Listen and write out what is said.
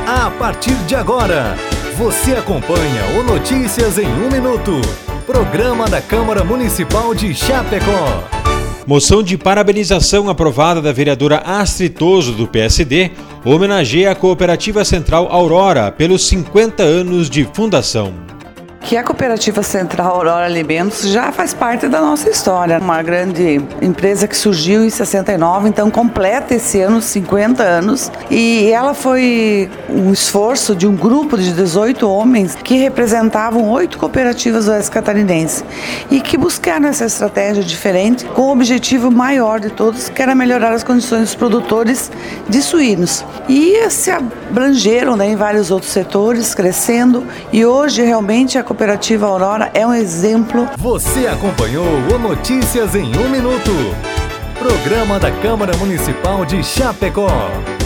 A partir de agora, você acompanha o Notícias em 1 Minuto, programa da Câmara Municipal de Chapecó. Moção de parabenização aprovada da vereadora Astrid Toso, do PSD, homenageia a Cooperativa Central Aurora pelos 50 anos de fundação. Que a Cooperativa Central Aurora Alimentos já faz parte da nossa história. Uma grande empresa que surgiu em 69, então completa esse ano 50 anos. E ela foi um esforço de um grupo de 18 homens que representavam 8 cooperativas oeste catarinense e que buscaram essa estratégia diferente com o objetivo maior de todos, que era melhorar as condições dos produtores de suínos. E se abrangeram em vários outros setores, crescendo, e hoje realmente a Cooperativa Aurora é um exemplo. Você acompanhou o Notícias em 1 Minuto, programa da Câmara Municipal de Chapecó.